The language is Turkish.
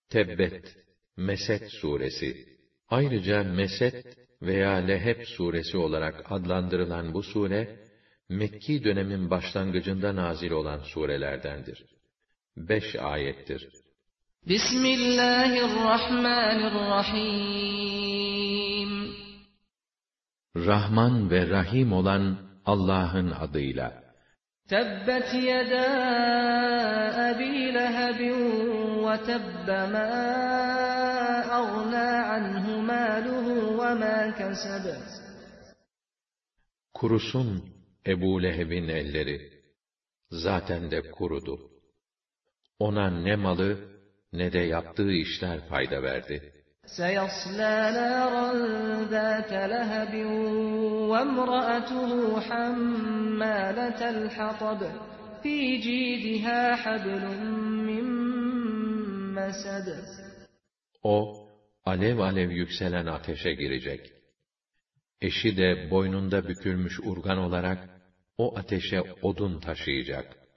Tebbet, Mesed suresi. Ayrıca Mesed veya Leheb suresi olarak adlandırılan bu sure, Mekki dönemin başlangıcında nazil olan surelerdendir. 5 ayettir. Bismillahirrahmanirrahim. Rahman ve Rahim olan Allah'ın adıyla. Tebbet yeda Ebi Lehebin ve tebbe ma agna anhu maluhu ve ma keseb. Kurusun Ebu Leheb'in elleri, zaten de kurudu. Ona ne malı, ne de yaptığı işler fayda verdi. سَيَصْلَى نَارًا ذَاتَ لَهَبٍ وَامْرَأَتُهُ حَمَّالَةَ الْحَطَبِ فِي جِيدِهَا حَبْلٌ مِّن مَّسَدٍ. O, alev alev yükselen ateşe girecek. Eşi de boynunda bükülmüş urgan olarak o ateşe odun taşıyacak.